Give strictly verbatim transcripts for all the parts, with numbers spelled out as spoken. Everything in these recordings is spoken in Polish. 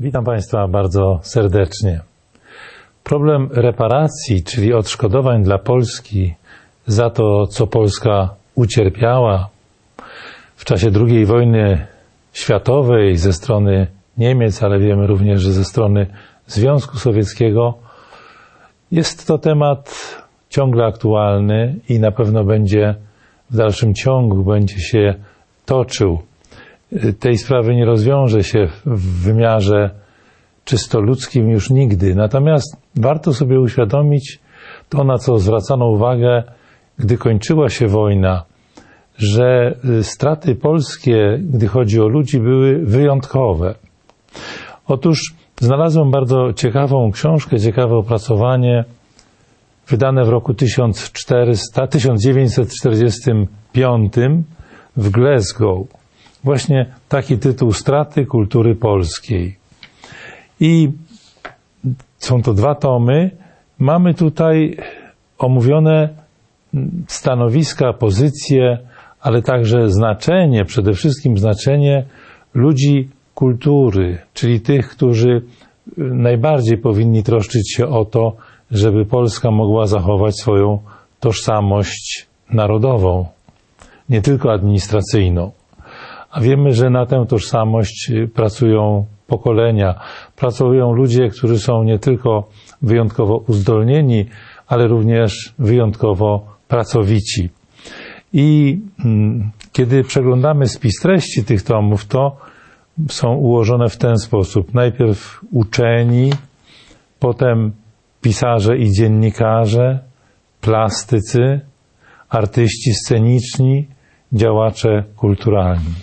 Witam Państwa bardzo serdecznie. Problem reparacji, czyli odszkodowań dla Polski za to, co Polska ucierpiała w czasie drugiej wojny światowej ze strony Niemiec, ale wiemy również, że ze strony Związku Sowieckiego, jest to temat ciągle aktualny i na pewno będzie w dalszym ciągu będzie się toczył. Tej sprawy nie rozwiąże się w wymiarze czysto ludzkim już nigdy. Natomiast warto sobie uświadomić to, na co zwracano uwagę, gdy kończyła się wojna, że straty polskie, gdy chodzi o ludzi, były wyjątkowe. Otóż znalazłem bardzo ciekawą książkę, ciekawe opracowanie wydane w roku tysiąc dziewięćset czterdziestym piątym w Glasgow. Właśnie taki tytuł: Straty kultury polskiej. I są to dwa tomy. Mamy tutaj omówione stanowiska, pozycje, ale także znaczenie, przede wszystkim znaczenie ludzi kultury, czyli tych, którzy najbardziej powinni troszczyć się o to, żeby Polska mogła zachować swoją tożsamość narodową, nie tylko administracyjną. A wiemy, że na tę tożsamość pracują pokolenia, pracują ludzie, którzy są nie tylko wyjątkowo uzdolnieni, ale również wyjątkowo pracowici. I mm, kiedy przeglądamy spis treści tych tomów, to są ułożone w ten sposób. Najpierw uczeni, potem pisarze i dziennikarze, plastycy, artyści sceniczni, działacze kulturalni.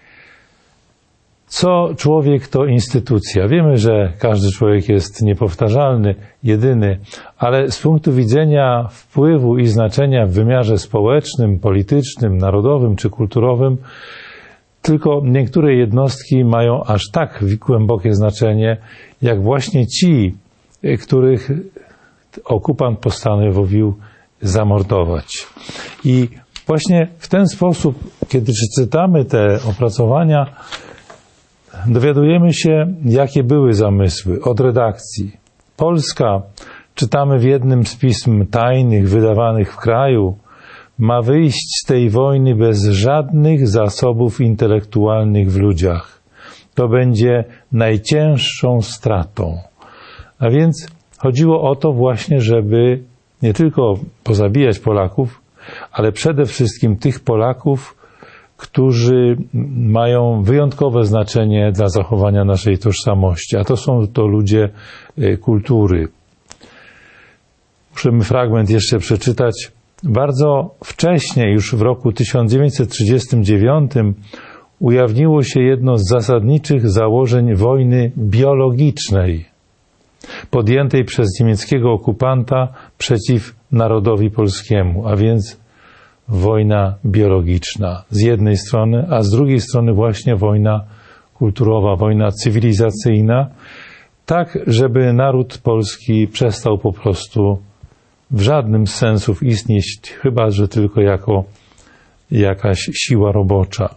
Co człowiek, to instytucja. Wiemy, że każdy człowiek jest niepowtarzalny, jedyny, ale z punktu widzenia wpływu i znaczenia w wymiarze społecznym, politycznym, narodowym czy kulturowym, tylko niektóre jednostki mają aż tak głębokie znaczenie, jak właśnie ci, których okupant postanowił zamordować. I właśnie w ten sposób, kiedy czytamy te opracowania, dowiadujemy się, jakie były zamysły od redakcji. Polska, czytamy w jednym z pism tajnych wydawanych w kraju, ma wyjść z tej wojny bez żadnych zasobów intelektualnych w ludziach. To będzie najcięższą stratą. A więc chodziło o to właśnie, żeby nie tylko pozabijać Polaków, ale przede wszystkim tych Polaków, którzy mają wyjątkowe znaczenie dla zachowania naszej tożsamości, a to są to ludzie kultury. Muszę fragment jeszcze przeczytać. Bardzo wcześnie, już w roku tysiąc dziewięćset trzydziestym dziewiątym, ujawniło się jedno z zasadniczych założeń wojny biologicznej, podjętej przez niemieckiego okupanta przeciw narodowi polskiemu, a więc wojna biologiczna z jednej strony, a z drugiej strony właśnie wojna kulturowa, wojna cywilizacyjna, tak żeby naród polski przestał po prostu w żadnym z sensów istnieć, chyba że tylko jako jakaś siła robocza.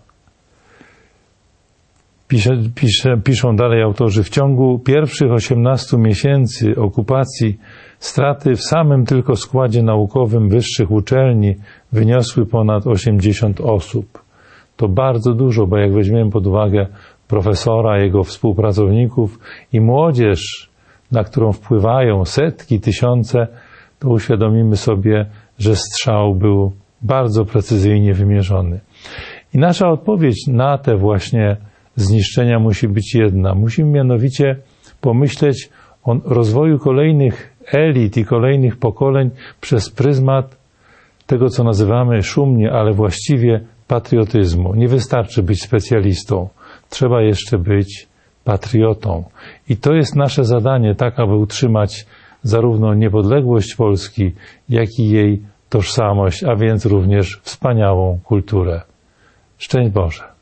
Pisze, pisze, piszą dalej autorzy, w ciągu pierwszych osiemnastu miesięcy okupacji straty w samym tylko składzie naukowym wyższych uczelni wyniosły ponad osiemdziesiąt osób. To bardzo dużo, bo jak weźmiemy pod uwagę profesora, jego współpracowników i młodzież, na którą wpływają setki, tysiące, to uświadomimy sobie, że strzał był bardzo precyzyjnie wymierzony. I nasza odpowiedź na te właśnie zniszczenia musi być jedna. Musimy mianowicie pomyśleć o rozwoju kolejnych elit i kolejnych pokoleń przez pryzmat tego, co nazywamy szumnie, ale właściwie patriotyzmu. Nie wystarczy być specjalistą. Trzeba jeszcze być patriotą. I to jest nasze zadanie, tak aby utrzymać zarówno niepodległość Polski, jak i jej tożsamość, a więc również wspaniałą kulturę. Szczęść Boże!